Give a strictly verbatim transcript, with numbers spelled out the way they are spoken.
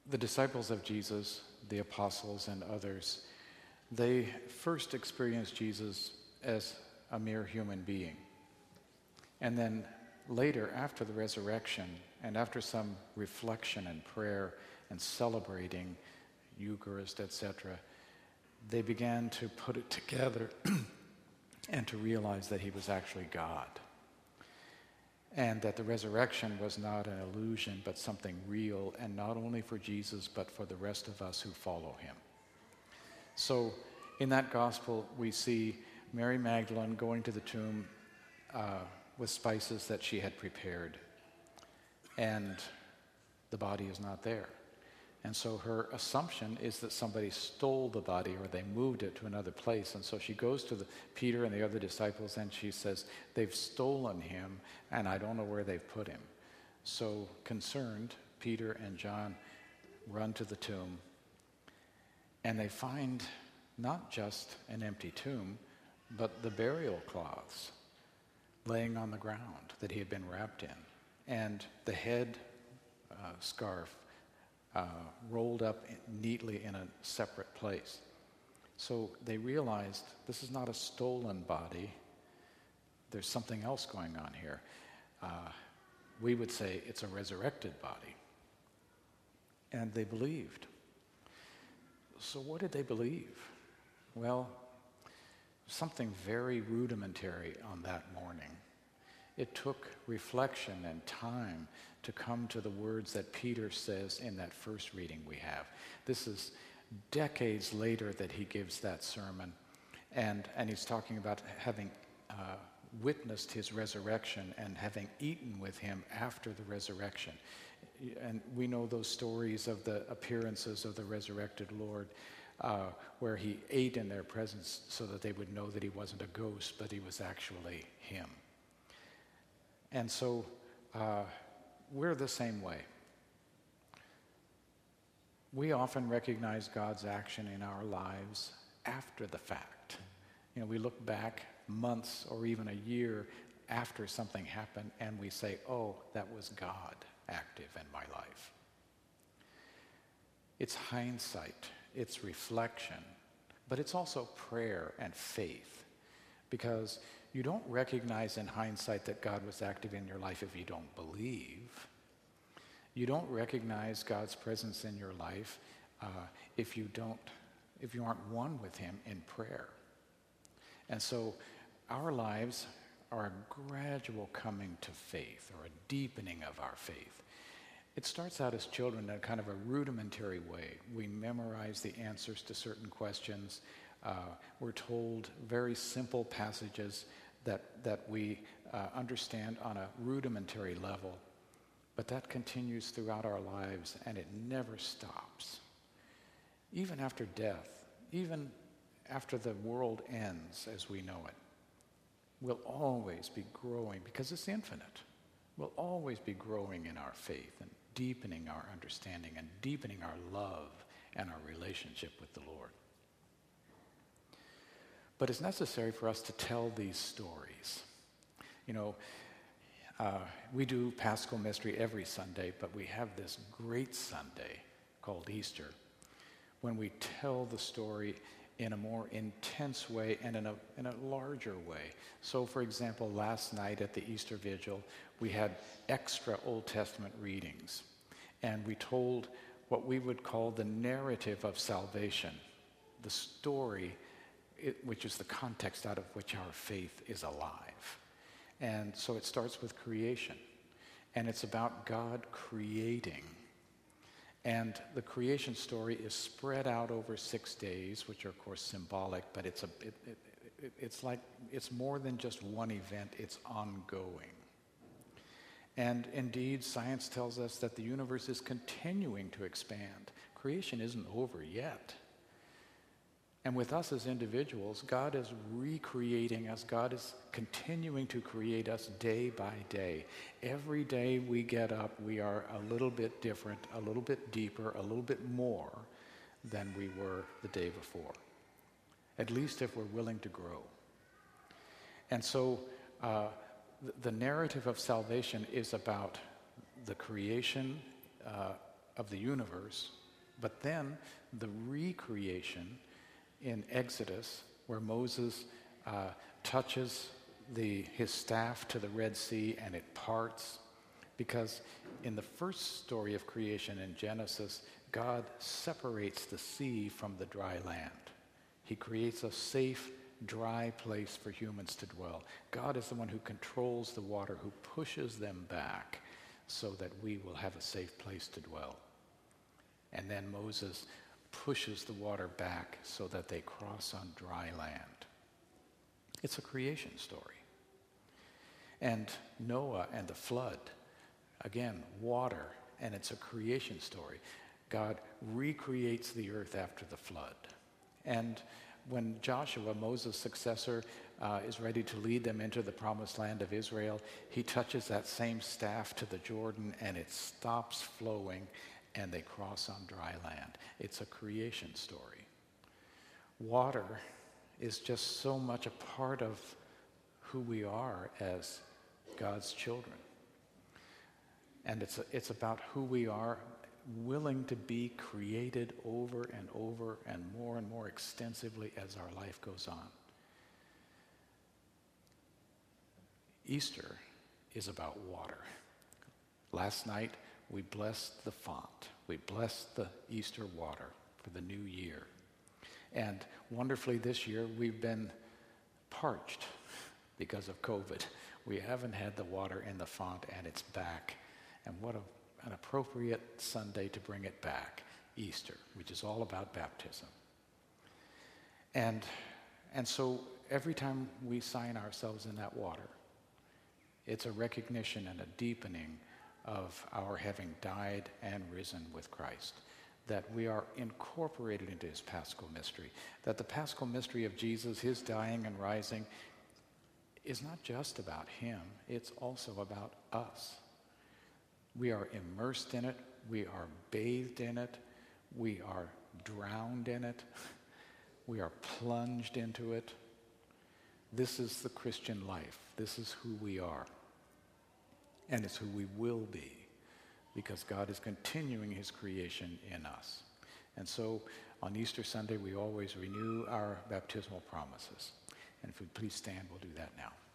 the disciples of Jesus, the apostles and others, they first experienced Jesus as a mere human being. And then later, after the resurrection, and after some reflection and prayer and celebrating Eucharist, et cetera, they began to put it together and to realize that he was actually God. And that the resurrection was not an illusion, but something real, and not only for Jesus, but for the rest of us who follow him. So in that gospel, we see Mary Magdalene going to the tomb uh, with spices that she had prepared. And the body is not there. And so her assumption is that somebody stole the body or they moved it to another place. And so she goes to the, Peter and the other disciples and she says, they've stolen him and I don't know where they've put him. So concerned, Peter and John run to the tomb and they find not just an empty tomb, but the burial cloths laying on the ground that he had been wrapped in. And the head uh, scarf Uh, rolled up neatly in a separate place. So they realized this is not a stolen body. There's something else going on here. Uh, we would say it's a resurrected body. And they believed. So what did they believe? Well, something very rudimentary on that morning. It took reflection and time to come to the words that Peter says in that first reading we have. This is decades later that he gives that sermon, and, and he's talking about having uh, witnessed his resurrection and having eaten with him after the resurrection. And we know those stories of the appearances of the resurrected Lord, uh, where he ate in their presence so that they would know that he wasn't a ghost, but he was actually him. And so uh, we're the same way. We often recognize God's action in our lives after the fact. You know, we look back months or even a year after something happened and we say, oh, that was God active in my life. It's hindsight, it's reflection, but it's also prayer and faith, because you don't recognize in hindsight that God was active in your life if you don't believe. You don't recognize God's presence in your life uh, if you don't, if you aren't one with him in prayer. And so our lives are a gradual coming to faith, or a deepening of our faith. It starts out as children in a kind of a rudimentary way. We memorize the answers to certain questions. Uh, we're told very simple passages that, that we uh, understand on a rudimentary level, but that continues throughout our lives and it never stops. Even after death, even after the world ends as we know it, we'll always be growing, because it's infinite. We'll always be growing in our faith and deepening our understanding and deepening our love and our relationship with the Lord. But it's necessary for us to tell these stories. You know, uh, we do Paschal Mystery every Sunday, but we have this great Sunday called Easter, when we tell the story in a more intense way and in a, in a larger way. So, for example, last night at the Easter Vigil, we had extra Old Testament readings, and we told what we would call the narrative of salvation, the story It, which is the context out of which our faith is alive. And so it starts with creation. And it's about God creating. And the creation story is spread out over six days, which are, of course, symbolic, but it's, a, it, it, it, it's like, it's more than just one event, it's ongoing. And indeed, science tells us that the universe is continuing to expand. Creation isn't over yet. And with us as individuals, God is recreating us. God is continuing to create us day by day. Every day we get up, we are a little bit different, a little bit deeper, a little bit more than we were the day before. At least if we're willing to grow. And so uh, th- the narrative of salvation is about the creation uh, of the universe, But then the recreation in Exodus, where Moses uh, touches the, his staff to the Red Sea and it parts, because in the first story of creation in Genesis, God separates the sea from the dry land. He creates a safe, dry place for humans to dwell. God is the one who controls the water, who pushes them back so that we will have a safe place to dwell. And then Moses pushes the water back so that they cross on dry land. It's a creation story. And Noah and the flood, again, water, and it's a creation story. God recreates the earth after the flood. And when Joshua, Moses' successor, uh, is ready to lead them into the promised land of Israel, he touches that same staff to the Jordan and it stops flowing and they cross on dry land. It's a creation story. Water is just so much a part of who we are as God's children. And it's, a, it's about who we are, willing to be created over and over and more and more extensively as our life goes on. Easter is about water. Last night, we blessed the font. We blessed the Easter water for the new year. And wonderfully this year, we've been parched because of COVID. We haven't had the water in the font, and it's back. And what a, an appropriate Sunday to bring it back, Easter, which is all about baptism. And, and so every time we sign ourselves in that water, it's a recognition and a deepening of our having died and risen with Christ, that we are incorporated into his paschal mystery, that the paschal mystery of Jesus, his dying and rising, is not just about him, it's also about us. We are immersed in it, we are bathed in it, we are drowned in it, we are plunged into it. This is the Christian life. This is who we are. And it's who we will be, because God is continuing his creation in us. And so on Easter Sunday, we always renew our baptismal promises. And if we please stand, we'll do that now.